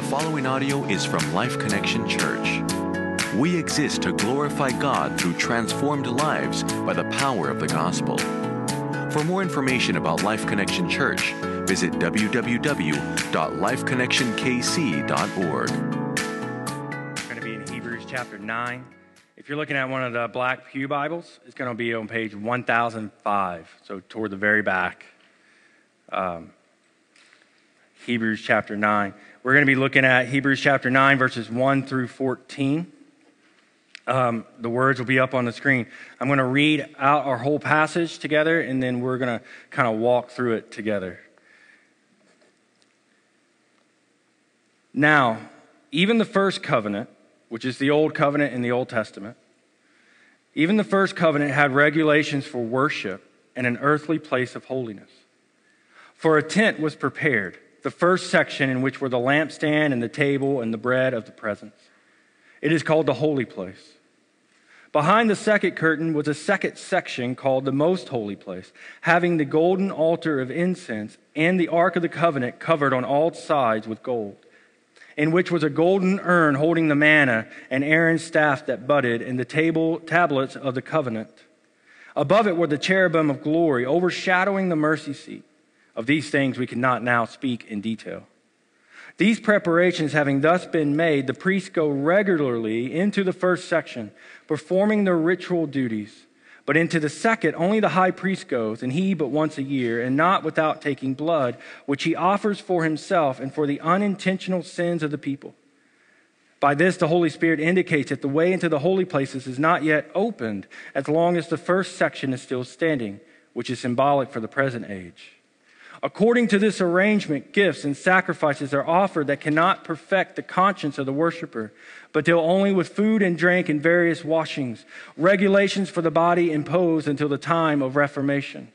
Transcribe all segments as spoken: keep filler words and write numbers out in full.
following audio is from Life Connection Church. We exist to glorify God through transformed lives by the power of the gospel. For more information about Life Connection Church, visit w w w dot life connection k c dot org. We're going to be in Hebrews chapter nine. If you're looking at one of the black pew Bibles, it's going to be on page one thousand five, so toward the very back. Um, Hebrews chapter nine. We're going to be looking at Hebrews chapter nine, verses one through fourteen. Um, the words will be up on the screen. I'm going to read out our whole passage together, and then we're going to kind of walk through it together. Now, even the first covenant, which is the old covenant in the Old Testament, even the first covenant had regulations for worship and an earthly place of holiness. For a tent was prepared, the first section in which were the lampstand and the table and the bread of the presence. It is called the holy place. Behind the second curtain was a second section called the most holy place, having the golden altar of incense and the ark of the covenant covered on all sides with gold, in which was a golden urn holding the manna and Aaron's staff that budded and the table tablets of the covenant. Above it were the cherubim of glory overshadowing the mercy seat. Of these things we cannot now speak in detail. These preparations having thus been made, the priests go regularly into the first section, performing their ritual duties. But into the second, only the high priest goes, and he but once a year, and not without taking blood, which he offers for himself and for the unintentional sins of the people. By this, the Holy Spirit indicates that the way into the holy places is not yet opened, as long as the first section is still standing, which is symbolic for the present age. According to this arrangement, gifts and sacrifices are offered that cannot perfect the conscience of the worshiper, but deal only with food and drink and various washings, regulations for the body imposed until the time of Reformation.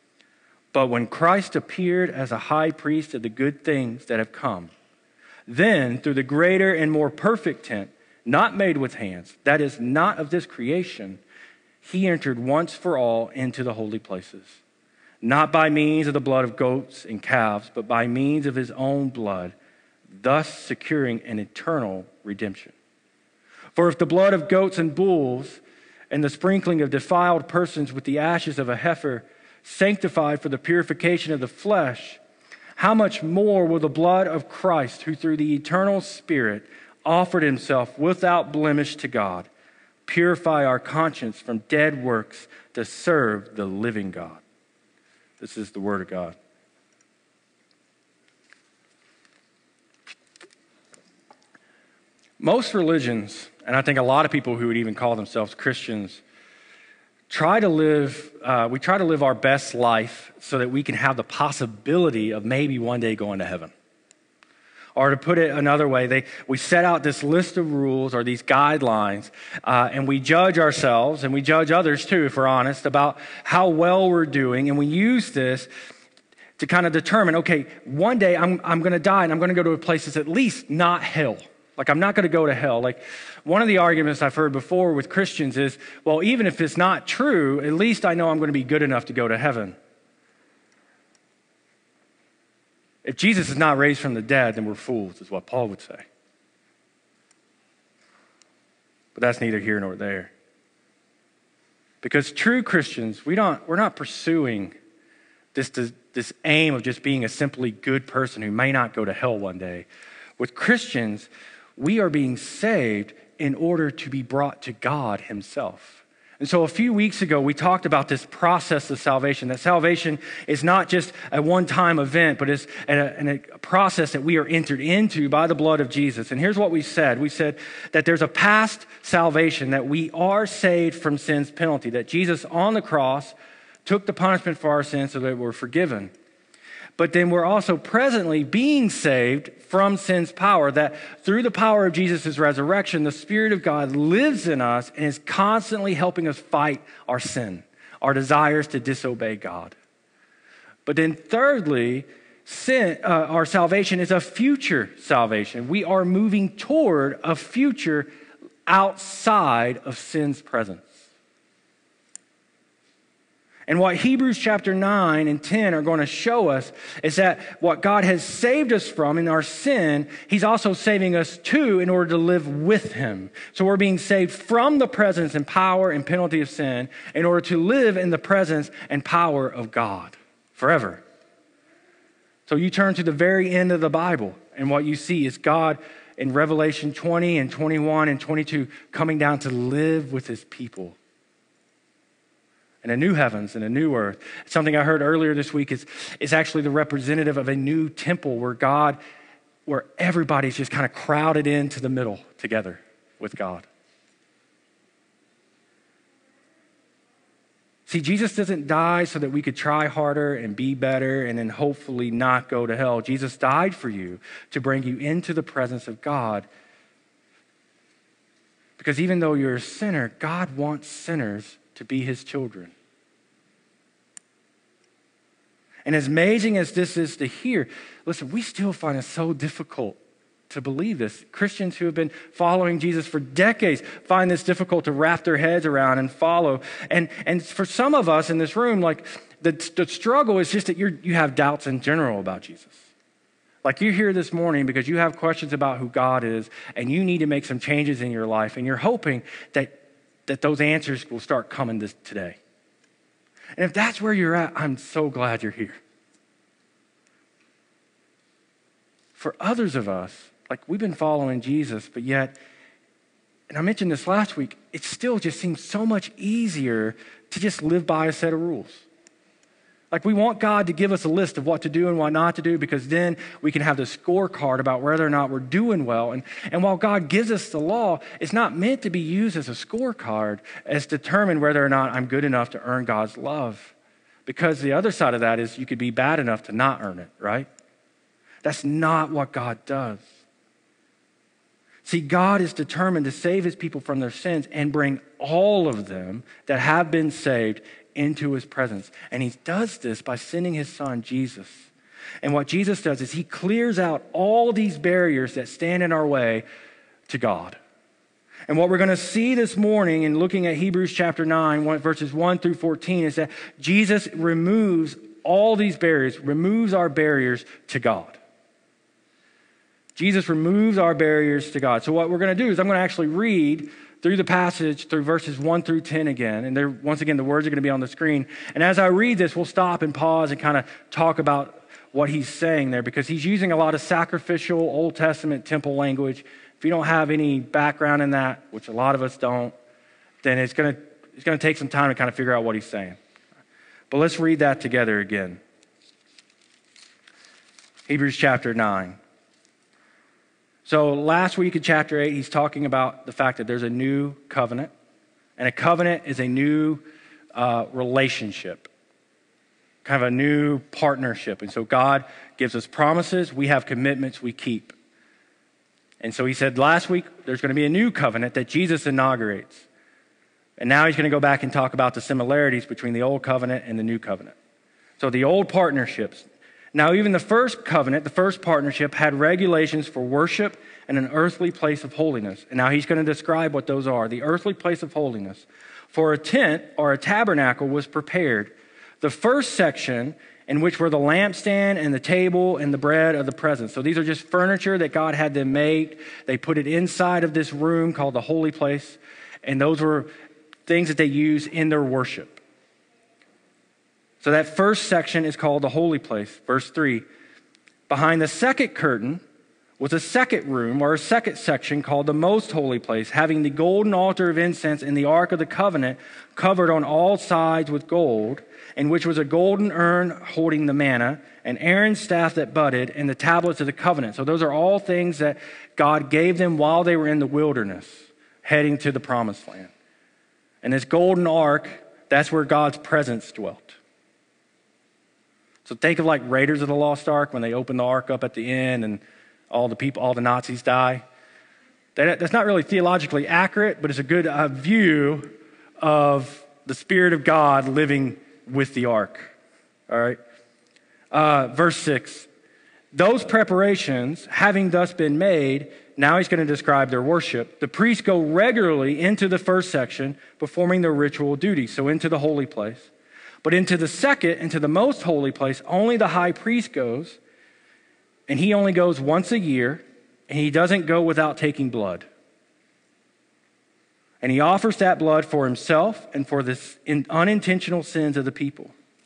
But when Christ appeared as a high priest of the good things that have come, then through the greater and more perfect tent, not made with hands, that is, not of this creation, he entered once for all into the holy places. Not by means of the blood of goats and calves, but by means of his own blood, thus securing an eternal redemption. For if the blood of goats and bulls and the sprinkling of defiled persons with the ashes of a heifer sanctified for the purification of the flesh, how much more will the blood of Christ, who through the eternal Spirit offered himself without blemish to God, purify our conscience from dead works to serve the living God. This is the word of God. Most religions, and I think a lot of people who would even call themselves Christians, try to live, uh, we try to live our best life so that we can have the possibility of maybe one day going to heaven. Or to put it another way, they, we set out this list of rules or these guidelines, uh, and we judge ourselves, and we judge others too, if we're honest, about how well we're doing. And we use this to kind of determine, okay, one day I'm, I'm going to die, and I'm going to go to a place that's at least not hell. Like, I'm not going to go to hell. Like, one of the arguments I've heard before with Christians is, well, even if it's not true, at least I know I'm going to be good enough to go to heaven. If Jesus is not raised from the dead, then we're fools, is what Paul would say. But that's neither here nor there. Because true Christians, we don't, we're not pursuing this, this, this aim of just being a simply good person who may not go to hell one day. With Christians, we are being saved in order to be brought to God himself. And so a few weeks ago, we talked about this process of salvation, that salvation is not just a one-time event, but it's a, a process that we are entered into by the blood of Jesus. And here's what we said. We said that there's a past salvation, that we are saved from sin's penalty, that Jesus on the cross took the punishment for our sins so that we're forgiven. But then we're also presently being saved from sin's power, that through the power of Jesus' resurrection, the Spirit of God lives in us and is constantly helping us fight our sin, our desires to disobey God. But then thirdly, sin, uh, our salvation is a future salvation. We are moving toward a future outside of sin's presence. And what Hebrews chapter nine and ten are going to show us is that what God has saved us from in our sin, he's also saving us to in order to live with him. So we're being saved from the presence and power and penalty of sin in order to live in the presence and power of God forever. So you turn to the very end of the Bible, and what you see is God in Revelation twenty and twenty-one and twenty-two coming down to live with his people. And a new heavens and a new earth. Something I heard earlier this week is, is actually the representative of a new temple where God, where everybody's just kind of crowded into the middle together with God. See, Jesus doesn't die so that we could try harder and be better and then hopefully not go to hell. Jesus died for you to bring you into the presence of God. Because even though you're a sinner, God wants sinners to be his children. And as amazing as this is to hear, listen, we still find it so difficult to believe this. Christians who have been following Jesus for decades find this difficult to wrap their heads around and follow. And, and for some of us in this room, like the, the struggle is just that you're, you have doubts in general about Jesus. Like you're here this morning because you have questions about who God is and you need to make some changes in your life, and you're hoping that that those answers will start coming this, today. And if that's where you're at, I'm so glad you're here. For others of us, like we've been following Jesus, but yet, and I mentioned this last week, it still just seems so much easier to just live by a set of rules. Like we want God to give us a list of what to do and what not to do, because then we can have the scorecard about whether or not we're doing well. And, and while God gives us the law, it's not meant to be used as a scorecard as determine whether or not I'm good enough to earn God's love. Because the other side of that is you could be bad enough to not earn it, right? That's not what God does. See, God is determined to save his people from their sins and bring all of them that have been saved into his presence. And he does this by sending his son, Jesus. And what Jesus does is he clears out all these barriers that stand in our way to God. And what we're going to see this morning in looking at Hebrews chapter nine, verses one through fourteen, is that Jesus removes all these barriers, removes our barriers to God. Jesus removes our barriers to God. So what we're going to do is I'm going to actually read through the passage, through verses one through ten again. And there, once again, the words are going to be on the screen. And as I read this, we'll stop and pause and kind of talk about what he's saying there, because he's using a lot of sacrificial Old Testament temple language. If you don't have any background in that, which a lot of us don't, then it's going to, it's going to take some time to kind of figure out what he's saying. But let's read that together again. Hebrews chapter nine. So last week in chapter eight, he's talking about the fact that there's a new covenant. And a covenant is a new uh, relationship, kind of a new partnership. And so God gives us promises. We have commitments we keep. And so he said last week, there's going to be a new covenant that Jesus inaugurates. And now he's going to go back and talk about the similarities between the old covenant and the new covenant. So the old partnerships. Now, even the first covenant, the first partnership, had regulations for worship and an earthly place of holiness. And now he's going to describe what those are. The earthly place of holiness. For a tent or a tabernacle was prepared. The first section, in which were the lampstand and the table and the bread of the presence. So these are just furniture that God had them make. They put it inside of this room called the holy place. And those were things that they use in their worship. So that first section is called the holy place. Verse three, behind the second curtain was a second room or a second section called the most holy place, having the golden altar of incense and the ark of the covenant covered on all sides with gold, in which was a golden urn holding the manna, and Aaron's staff that budded, and the tablets of the covenant. So those are all things that God gave them while they were in the wilderness, heading to the promised land. And this golden ark, that's where God's presence dwelt. So think of like Raiders of the Lost Ark when they open the ark up at the end and all the people, all the Nazis die. That, that's not really theologically accurate, but it's a good uh, view of the Spirit of God living with the ark. All right. Uh, verse six. Those preparations, having thus been made, now he's going to describe their worship. The priests go regularly into the first section, performing their ritual duties, so into the holy place. But into the second, into the most holy place, only the high priest goes, and he only goes once a year, and he doesn't go without taking blood. And he offers that blood for himself and for the unintentional sins of the people.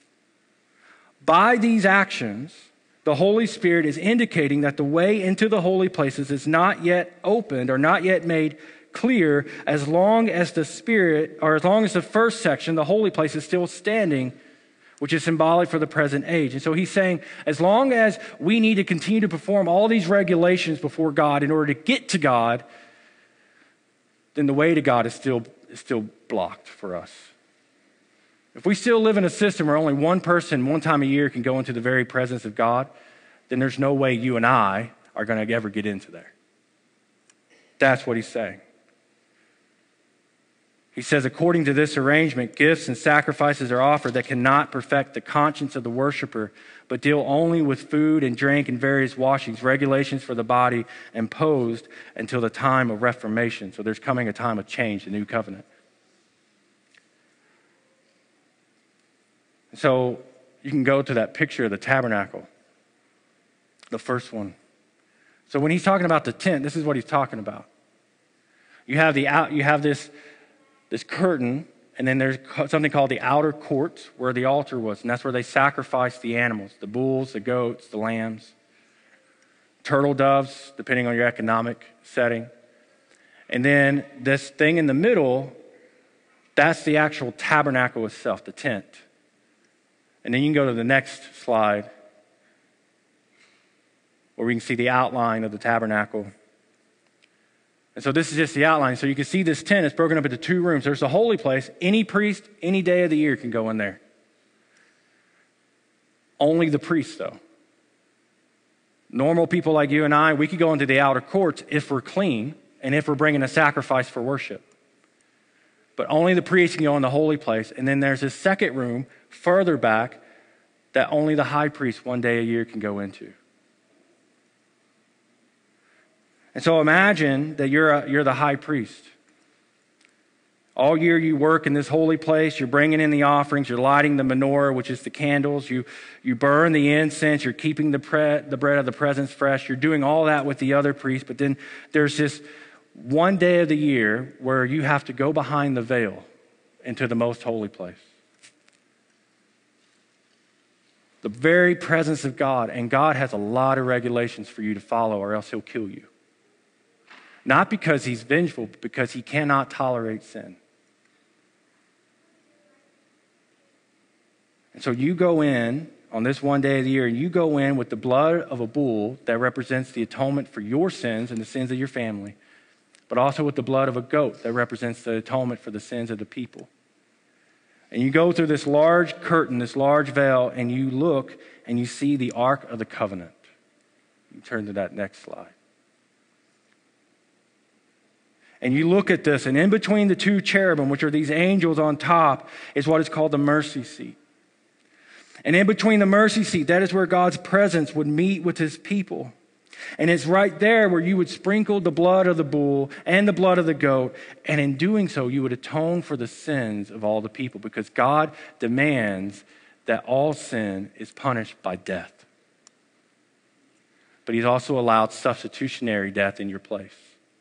By these actions, the Holy Spirit is indicating that the way into the holy places is not yet opened or not yet made clear as long as the Spirit, or as long as the first section, the holy place, is still standing, which is symbolic for the present age. And so he's saying, as long as we need to continue to perform all these regulations before God in order to get to God, then the way to God is still, is still blocked for us. If we still live in a system where only one person one time a year can go into the very presence of God, then there's no way you and I are going to ever get into there. That's what he's saying. He says, according to this arrangement, gifts and sacrifices are offered that cannot perfect the conscience of the worshiper, but deal only with food and drink and various washings, regulations for the body imposed until the time of Reformation. So there's coming a time of change, the new covenant. So you can go to that picture of the tabernacle, the first one. So when he's talking about the tent, this is what he's talking about. You have the out, you have this, this curtain, and then there's something called the outer court where the altar was, and that's where they sacrificed the animals, the bulls, the goats, the lambs, turtle doves, depending on your economic setting. And then this thing in the middle, that's the actual tabernacle itself, the tent. And then you can go to the next slide where we can see the outline of the tabernacle. And so this is just the outline. So you can see this tent is broken up into two rooms. There's the holy place. Any priest, any day of the year can go in there. Only the priest, though. Normal people like you and I, we could go into the outer courts if we're clean and if we're bringing a sacrifice for worship. But only the priest can go in the holy place. And then there's this second room further back that only the high priest one day a year can go into. And so imagine that you're, a, you're the high priest. All year you work in this holy place. You're bringing in the offerings. You're lighting the menorah, which is the candles. You, you burn the incense. You're keeping the, pre, the bread of the presence fresh. You're doing all that with the other priests. But then there's this one day of the year where you have to go behind the veil into the most holy place. The very presence of God. And God has a lot of regulations for you to follow, or else he'll kill you. Not because he's vengeful, but because he cannot tolerate sin. And so you go in on this one day of the year, and you go in with the blood of a bull that represents the atonement for your sins and the sins of your family, but also with the blood of a goat that represents the atonement for the sins of the people. And you go through this large curtain, this large veil, and you look and you see the Ark of the Covenant. You turn to that next slide. And you look at this, and in between the two cherubim, which are these angels on top, is what is called the mercy seat. And in between the mercy seat, that is where God's presence would meet with his people. And it's right there where you would sprinkle the blood of the bull and the blood of the goat. And in doing so, you would atone for the sins of all the people, because God demands that all sin is punished by death. But he's also allowed substitutionary death in your place.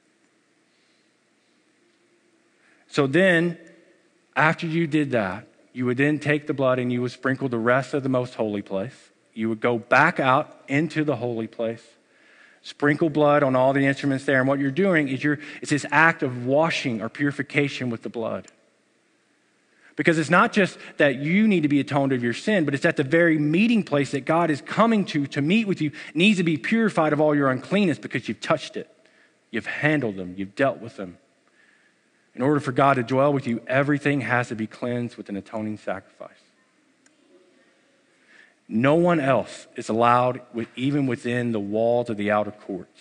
So then, after you did that, you would then take the blood and you would sprinkle the rest of the most holy place. You would go back out into the holy place, sprinkle blood on all the instruments there. And what you're doing is you're, it's this act of washing or purification with the blood. Because it's not just that you need to be atoned of your sin, but it's at the very meeting place that God is coming to, to meet with you, needs to be purified of all your uncleanness because you've touched it. You've handled them. You've dealt with them. In order for God to dwell with you, everything has to be cleansed with an atoning sacrifice. No one else is allowed, even within the walls of the outer courts.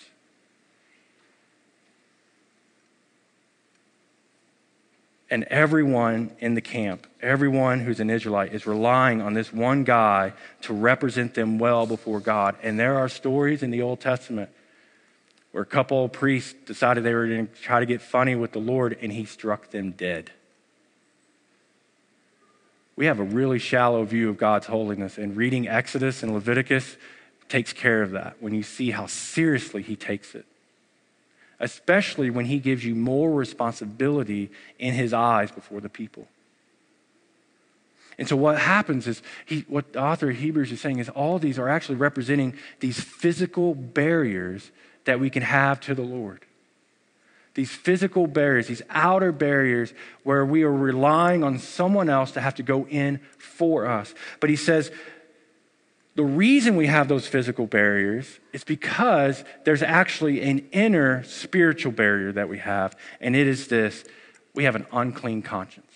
And everyone in the camp, everyone who's an Israelite, is relying on this one guy to represent them well before God. And there are stories in the Old Testament where a couple of priests decided they were going to try to get funny with the Lord, and he struck them dead. we have a really shallow view of God's holiness, and reading Exodus and Leviticus takes care of that when you see how seriously he takes it, especially when he gives you more responsibility in his eyes before the people. And so what happens is, he, what the author of Hebrews is saying is all these are actually representing these physical barriers that we can have to the Lord. These physical barriers, these outer barriers where we are relying on someone else to have to go in for us. But he says the reason we have those physical barriers is because there's actually an inner spiritual barrier that we have, and it is this: we have an unclean conscience.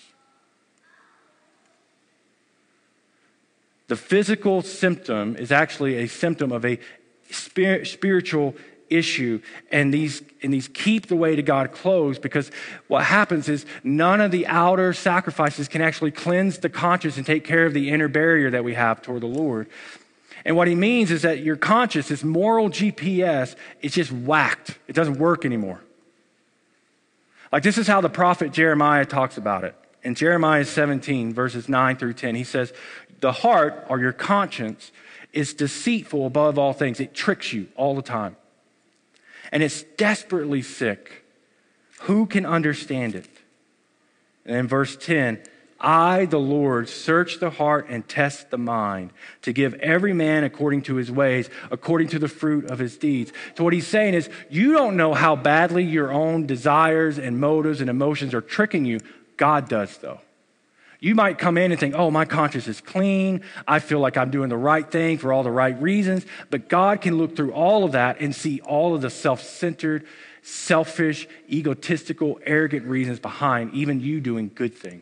The physical symptom is actually a symptom of a spirit, spiritual issue, and these and these keep the way to God closed, because what happens is none of the outer sacrifices can actually cleanse the conscience and take care of the inner barrier that we have toward the Lord. And what he means is that your conscience, this moral G P S, it's just whacked. It doesn't work anymore. Like, this is how the prophet Jeremiah talks about it. In Jeremiah seventeen, verses nine through ten, he says, the heart, or your conscience, is deceitful above all things. It tricks you all the time. And it's desperately sick. Who can understand it? And in verse ten, I, the Lord, search the heart and test the mind to give every man according to his ways, according to the fruit of his deeds. So what he's saying is, you don't know how badly your own desires and motives and emotions are tricking you. God does, though. You might come in and think, oh, my conscience is clean. I feel like I'm doing the right thing for all the right reasons. But God can look through all of that and see all of the self-centered, selfish, egotistical, arrogant reasons behind even you doing good things.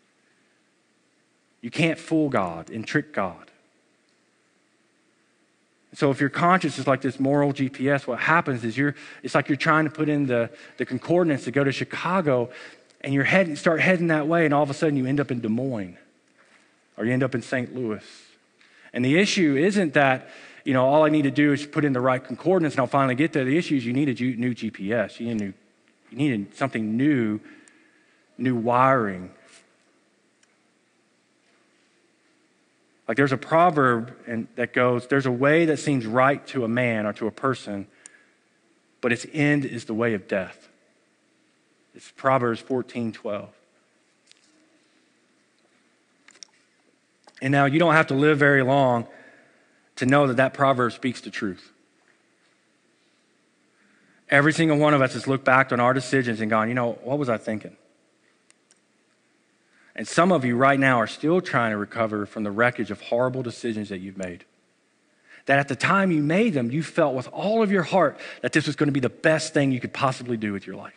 You can't fool God and trick God. So if your conscience is like this moral G P S, what happens is you're it's like you're trying to put in the, the concordance to go to Chicago, and you head, start heading that way, and all of a sudden you end up in Des Moines, or you end up in Saint Louis. And the issue isn't that, you know, all I need to do is put in the right concordance and I'll finally get there. The issue is you need a new G P S. You need, a new, you need something new, new wiring. Like, there's a proverb and that goes, there's a way that seems right to a man or to a person, but its end is the way of death. It's Proverbs fourteen twelve. And now you don't have to live very long to know that that proverb speaks the truth. Every single one of us has looked back on our decisions and gone, you know, what was I thinking? And some of you right now are still trying to recover from the wreckage of horrible decisions that you've made. That at the time you made them, you felt with all of your heart that this was going to be the best thing you could possibly do with your life.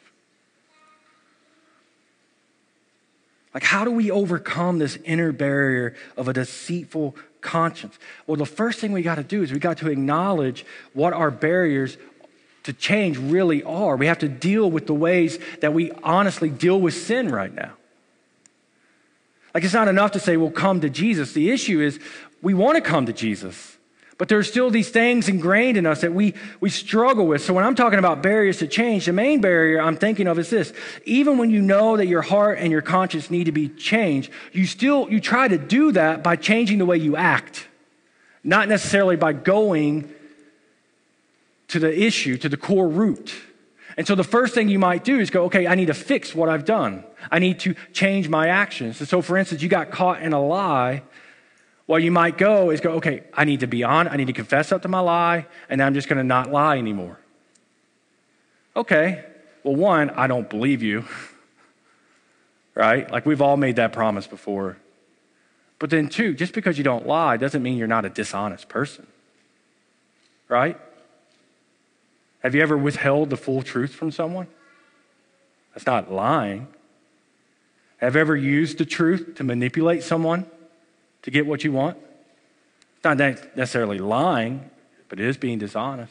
Like, how do we overcome this inner barrier of a deceitful conscience? Well, the first thing we got to do is we got to acknowledge what our barriers to change really are. We have to deal with the ways that we honestly deal with sin right now. Like, it's not enough to say, well, come to Jesus. The issue is we want to come to Jesus, but there's still these things ingrained in us that we, we struggle with. So when I'm talking about barriers to change, the main barrier I'm thinking of is this. Even when you know that your heart and your conscience need to be changed, you still, you try to do that by changing the way you act, not necessarily by going to the issue, to the core root. And so the first thing you might do is go, okay, I need to fix what I've done. I need to change my actions. And so, for instance, you got caught in a lie. What you might go is go, okay, I need to be honest. I need to confess up to my lie, and I'm just going to not lie anymore. Okay, well, one, I don't believe you, right? Like, we've all made that promise before. But then two, just because you don't lie doesn't mean you're not a dishonest person, right? Have you ever withheld the full truth from someone? That's not lying. Have you ever used the truth to manipulate someone to get what you want? It's not necessarily lying, but it is being dishonest.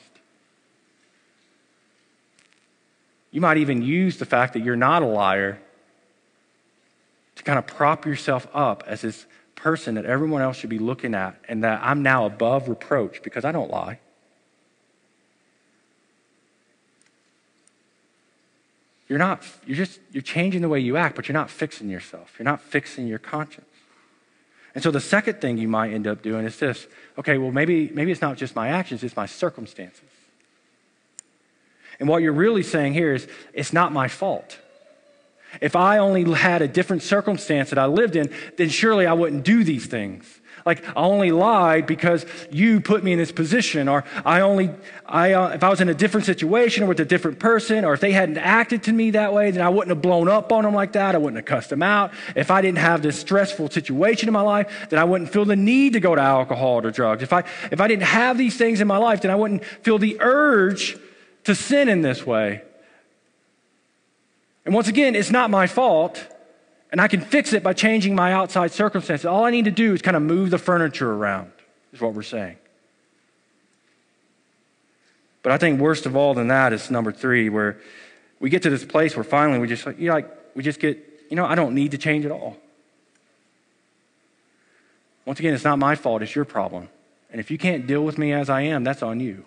You might even use the fact that you're not a liar to kind of prop yourself up as this person that everyone else should be looking at, and that I'm now above reproach because I don't lie. You're not, you're just, you're changing the way you act, but you're not fixing yourself. You're not fixing your conscience. And so the second thing you might end up doing is this. Okay, well, maybe, maybe it's not just my actions, it's my circumstances. And what you're really saying here is, it's not my fault. If I only had a different circumstance that I lived in, then surely I wouldn't do these things. Like, I only lied because you put me in this position, or I only, I, uh, if I was in a different situation or with a different person, or if they hadn't acted to me that way, then I wouldn't have blown up on them like that. I wouldn't have cussed them out. If I didn't have this stressful situation in my life, then I wouldn't feel the need to go to alcohol or drugs. If I, if I didn't have these things in my life, then I wouldn't feel the urge to sin in this way. And once again, it's not my fault. And I can fix it by changing my outside circumstances. All I need to do is kind of move the furniture around, is what we're saying. But I think worst of all than that is number three, where we get to this place where finally we just, you know, like, we just get, you know, I don't need to change at all. Once again, it's not my fault, it's your problem. And if you can't deal with me as I am, that's on you.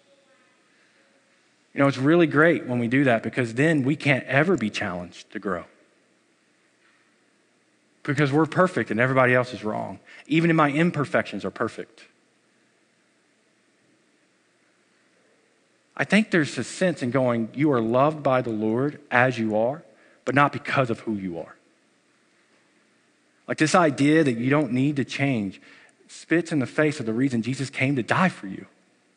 You know, it's really great when we do that, because then we can't ever be challenged to grow. Because we're perfect and everybody else is wrong. Even in my imperfections are perfect. I think there's a sense in going, you are loved by the Lord as you are, but not because of who you are. Like, this idea that you don't need to change spits in the face of the reason Jesus came to die for you.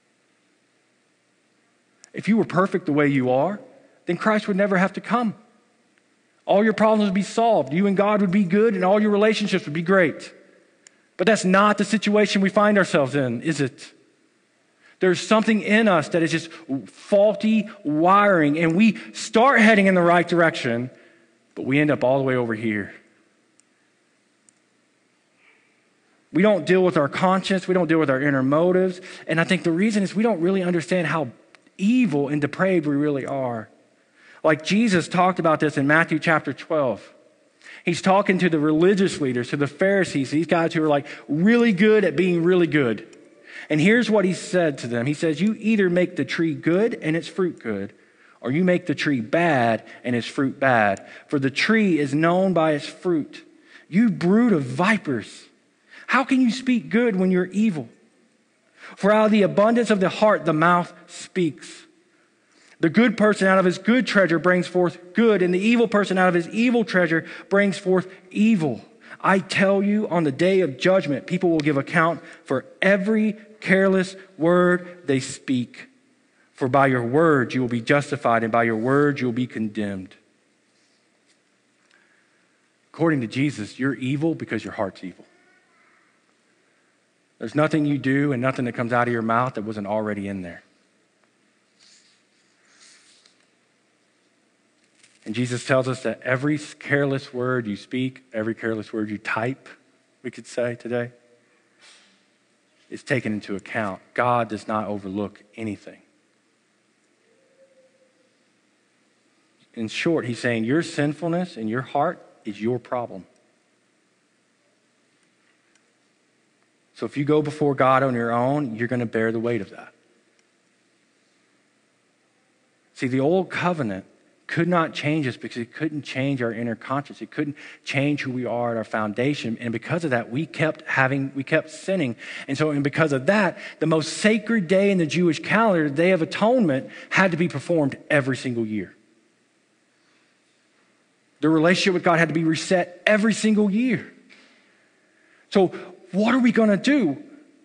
If you were perfect the way you are, then Christ would never have to come. All your problems would be solved. You and God would be good, and all your relationships would be great. But that's not the situation we find ourselves in, is it? There's something in us that is just faulty wiring, and we start heading in the right direction, but we end up all the way over here. We don't deal with our conscience. We don't deal with our inner motives. And I think the reason is we don't really understand how evil and depraved we really are. Like, Jesus talked about this in Matthew chapter twelve. He's talking to the religious leaders, to the Pharisees, these guys who are like really good at being really good. And here's what he said to them. He says, you either make the tree good and its fruit good, or you make the tree bad and its fruit bad. For the tree is known by its fruit. You brood of vipers, how can you speak good when you're evil? For out of the abundance of the heart, the mouth speaks. The good person out of his good treasure brings forth good, and the evil person out of his evil treasure brings forth evil. I tell you, on the day of judgment, people will give account for every careless word they speak. For by your words you will be justified, and by your words you will be condemned. According to Jesus, you're evil because your heart's evil. There's nothing you do and nothing that comes out of your mouth that wasn't already in there. And Jesus tells us that every careless word you speak, every careless word you type, we could say today, is taken into account. God does not overlook anything. In short, he's saying your sinfulness in your heart is your problem. So if you go before God on your own, you're going to bear the weight of that. See, the old covenant could not change us because it couldn't change our inner conscience. It couldn't change who we are at our foundation. And because of that, we kept having, we kept sinning. And so, and because of that, the most sacred day in the Jewish calendar, the Day of Atonement, had to be performed every single year. The relationship with God had to be reset every single year. So what are we going to do?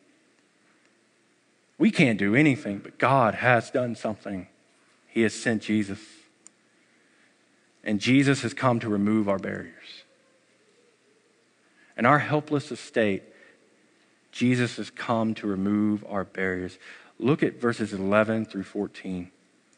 We can't do anything, but God has done something. He has sent Jesus. And Jesus has come to remove our barriers. In our helpless estate, Jesus has come to remove our barriers. Look at verses eleven through fourteen.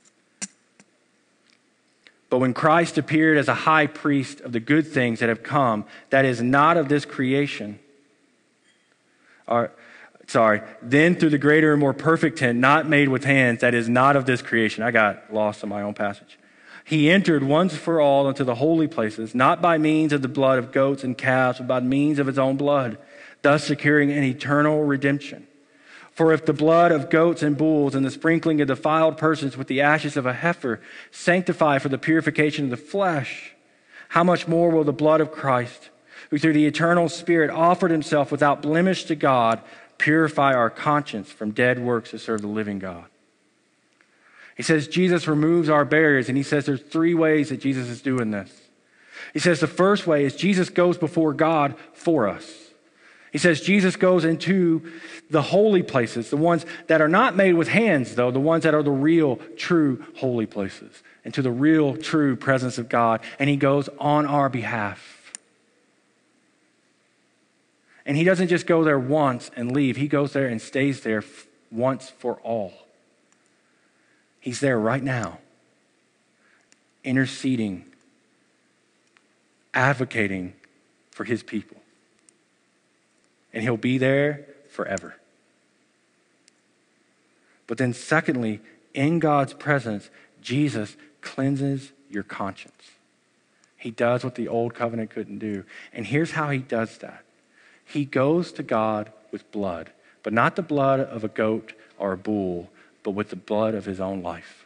But when Christ appeared as a high priest of the good things that have come, that is not of this creation, or, sorry, then through the greater and more perfect tent, not made with hands, that is not of this creation. I got lost in my own passage. He entered once for all into the holy places, not by means of the blood of goats and calves, but by means of his own blood, thus securing an eternal redemption. For if the blood of goats and bulls and the sprinkling of defiled persons with the ashes of a heifer sanctify for the purification of the flesh, how much more will the blood of Christ, who through the eternal Spirit offered himself without blemish to God, purify our conscience from dead works to serve the living God. He says Jesus removes our barriers, and he says there's three ways that Jesus is doing this. He says the first way is Jesus goes before God for us. He says Jesus goes into the holy places, the ones that are not made with hands, though, the ones that are the real, true holy places, into the real, true presence of God, and he goes on our behalf. And he doesn't just go there once and leave. He goes there and stays there f- once for all. He's there right now, interceding, advocating for his people. And he'll be there forever. But then secondly, in God's presence, Jesus cleanses your conscience. He does what the old covenant couldn't do. And here's how he does that. He goes to God with blood, but not the blood of a goat or a bull, but with the blood of his own life.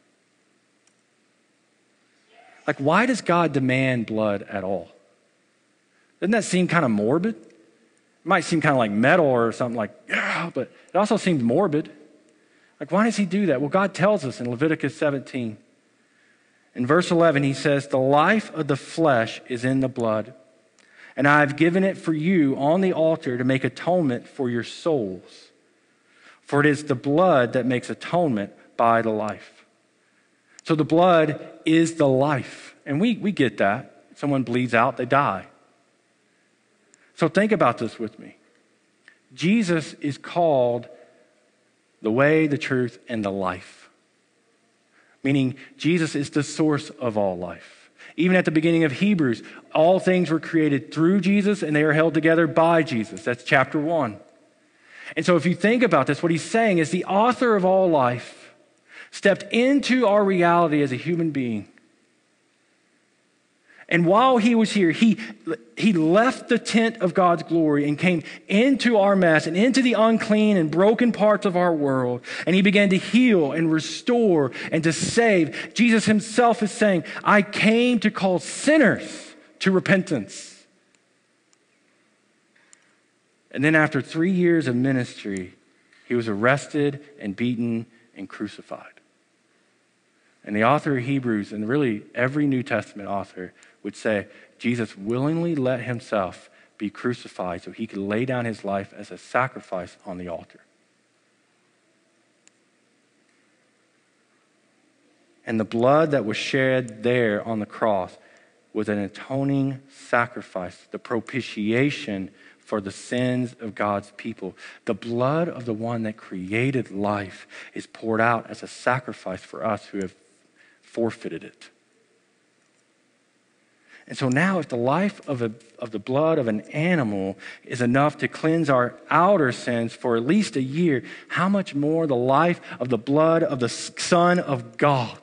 Like, why does God demand blood at all? Doesn't that seem kind of morbid? It might seem kind of like metal or something like, yeah, but it also seems morbid. Like, why does he do that? Well, God tells us in Leviticus seventeen. In verse eleven, he says, the life of the flesh is in the blood, and I have given it for you on the altar to make atonement for your souls. For it is the blood that makes atonement by the life. So the blood is the life. And we, we get that. Someone bleeds out, they die. So think about this with me. Jesus is called the way, the truth, and the life. Meaning Jesus is the source of all life. Even at the beginning of Hebrews, all things were created through Jesus and they are held together by Jesus. That's chapter one. And so if you think about this, what he's saying is the author of all life stepped into our reality as a human being. And while he was here, he, he left the tent of God's glory and came into our mess and into the unclean and broken parts of our world. And he began to heal and restore and to save. Jesus himself is saying, I came to call sinners to repentance. And then after three years of ministry, he was arrested and beaten and crucified. And the author of Hebrews, and really every New Testament author, would say Jesus willingly let himself be crucified so he could lay down his life as a sacrifice on the altar. And the blood that was shed there on the cross was an atoning sacrifice, the propitiation for the sins of God's people. The blood of the one that created life is poured out as a sacrifice for us who have forfeited it. And so now if the life of, a, of the blood of an animal is enough to cleanse our outer sins for at least a year, how much more the life of the blood of the Son of God?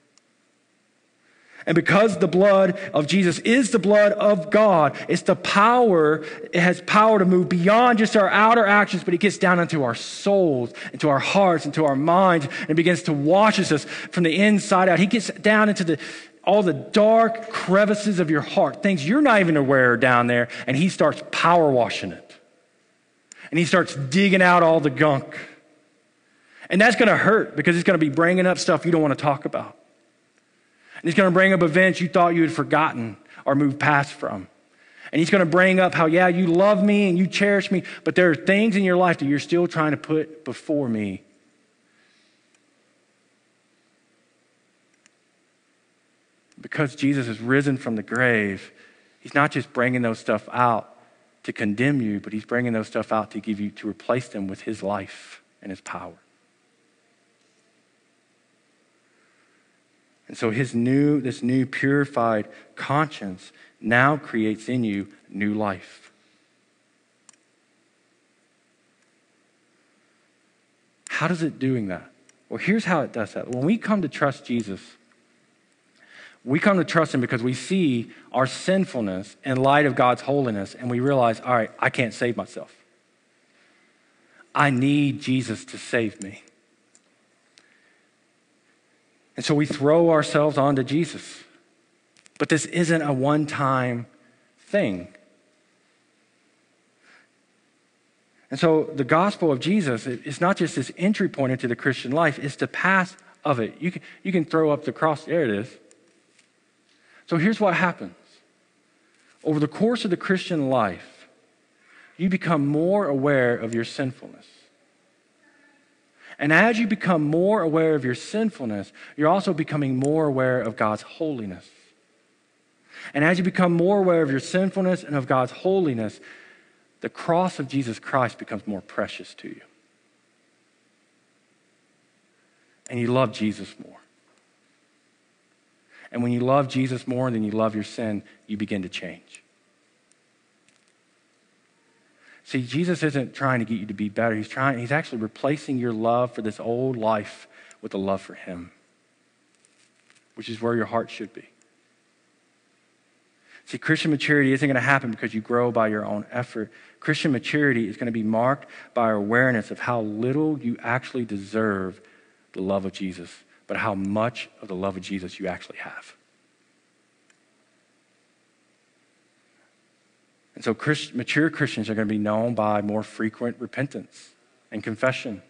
And because the blood of Jesus is the blood of God, it's the power, it has power to move beyond just our outer actions, but it gets down into our souls, into our hearts, into our minds, and begins to wash us from the inside out. He gets down into the all the dark crevices of your heart, things you're not even aware are down there, and he starts power washing it. And he starts digging out all the gunk. And that's going to hurt because it's going to be bringing up stuff you don't want to talk about. And he's going to bring up events you thought you had forgotten or moved past from. And he's going to bring up how, yeah, you love me and you cherish me, but there are things in your life that you're still trying to put before me. Because Jesus is risen from the grave, he's not just bringing those stuff out to condemn you, but he's bringing those stuff out to give you, to replace them with his life and his power. And so his new, this new purified conscience now creates in you new life. How does it doing that? Well, here's how it does that. When we come to trust Jesus, we come to trust him because we see our sinfulness in light of God's holiness, and we realize, all right, I can't save myself. I need Jesus to save me. And so we throw ourselves onto Jesus. But this isn't a one-time thing. And so the gospel of Jesus is not just this entry point into the Christian life, it's the path of it. You can, you can throw up the cross. There it is. So here's what happens. Over the course of the Christian life, you become more aware of your sinfulness. And as you become more aware of your sinfulness, you're also becoming more aware of God's holiness. And as you become more aware of your sinfulness and of God's holiness, the cross of Jesus Christ becomes more precious to you. And you love Jesus more. And when you love Jesus more than you love your sin, you begin to change. See, Jesus isn't trying to get you to be better. He's trying, he's actually replacing your love for this old life with a love for him, which is where your heart should be. See, Christian maturity isn't going to happen because you grow by your own effort. Christian maturity is going to be marked by our awareness of how little you actually deserve the love of Jesus, but how much of the love of Jesus you actually have. And so Christ, mature Christians are going to be known by more frequent repentance and confession.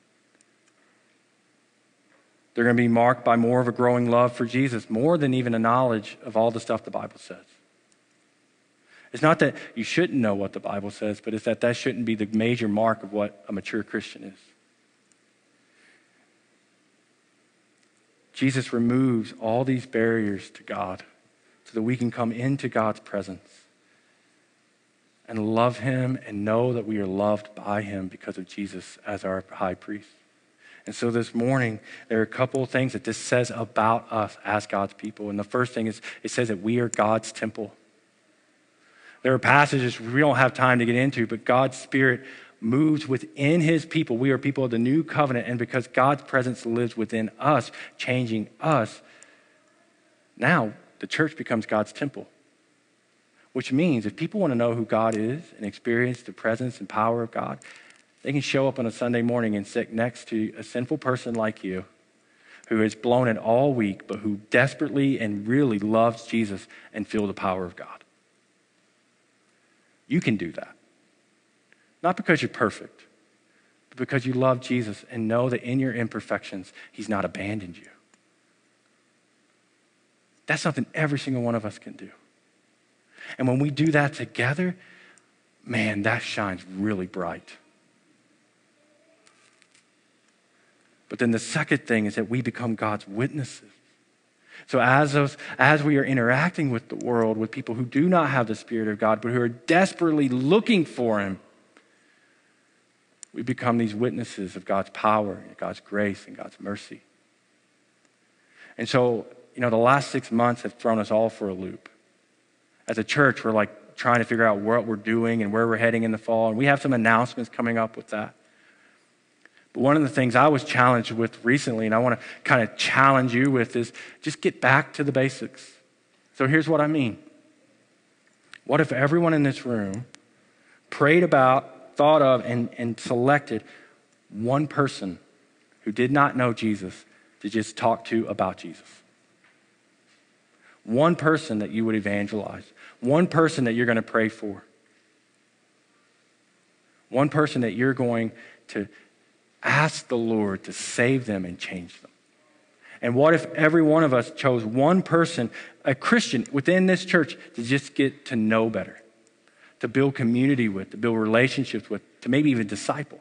They're going to be marked by more of a growing love for Jesus, more than even a knowledge of all the stuff the Bible says. It's not that you shouldn't know what the Bible says, but it's that that shouldn't be the major mark of what a mature Christian is. Jesus removes all these barriers to God so that we can come into God's presence and love him and know that we are loved by him because of Jesus as our high priest. And so this morning, there are a couple of things that this says about us as God's people. And the first thing is it says that we are God's temple. There are passages we don't have time to get into, but God's Spirit moves within his people. We are people of the new covenant, and because God's presence lives within us, changing us, now the church becomes God's temple. Which means if people want to know who God is and experience the presence and power of God, they can show up on a Sunday morning and sit next to a sinful person like you who has blown it all week, but who desperately and really loves Jesus and feel the power of God. You can do that. Not because you're perfect, but because you love Jesus and know that in your imperfections, he's not abandoned you. That's something every single one of us can do. And when we do that together, man, that shines really bright. But then the second thing is that we become God's witnesses. So as those, as we are interacting with the world, with people who do not have the Spirit of God, but who are desperately looking for him, we become these witnesses of God's power, and God's grace, and God's mercy. And so, you know, the last six months have thrown us all for a loop. As a church, we're like trying to figure out what we're doing and where we're heading in the fall. And we have some announcements coming up with that. But one of the things I was challenged with recently, and I want to kind of challenge you with, is just get back to the basics. So here's what I mean. What if everyone in this room prayed about, thought of, and, and selected one person who did not know Jesus to just talk to about Jesus? One person that you would evangelize. One person that you're going to pray for. One person that you're going to ask the Lord to save them and change them. And what if every one of us chose one person, a Christian within this church, to just get to know better, to build community with, to build relationships with, to maybe even disciple?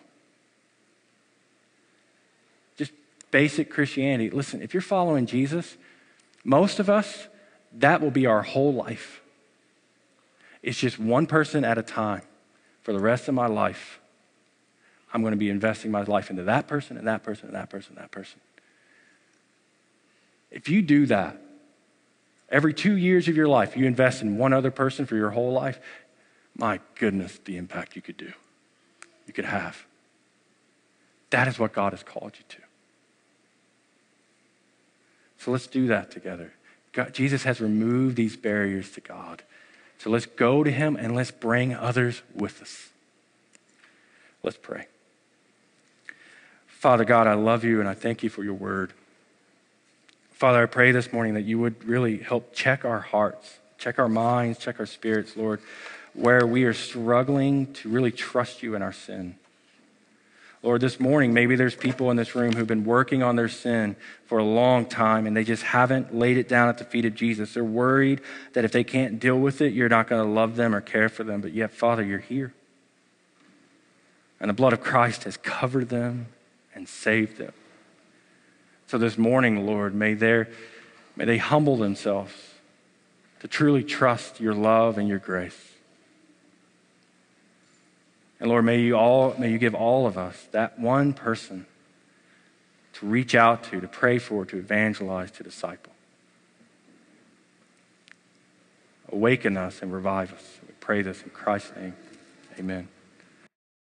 Just basic Christianity. Listen, if you're following Jesus, most of us, that will be our whole life. It's just one person at a time. For the rest of my life, I'm going to be investing my life into that person and that person and that person and that person. If you do that, every two years of your life, you invest in one other person for your whole life, my goodness, the impact you could do, you could have. That is what God has called you to. So let's do that together. God, Jesus has removed these barriers to God. So let's go to him and let's bring others with us. Let's pray. Father God, I love you and I thank you for your word. Father, I pray this morning that you would really help check our hearts, check our minds, check our spirits, Lord. where we are struggling to really trust you in our sin. Lord, this morning, maybe there's people in this room who've been working on their sin for a long time and they just haven't laid it down at the feet of Jesus. They're worried that if they can't deal with it, you're not going to love them or care for them. But yet, Father, you're here. And the blood of Christ has covered them and saved them. So this morning, Lord, may, there, may they humble themselves to truly trust your love and your grace. And Lord, may you all, may you give all of us that one person to reach out to, to pray for, to evangelize, to disciple. Awaken us and revive us. We pray this in Christ's name. Amen.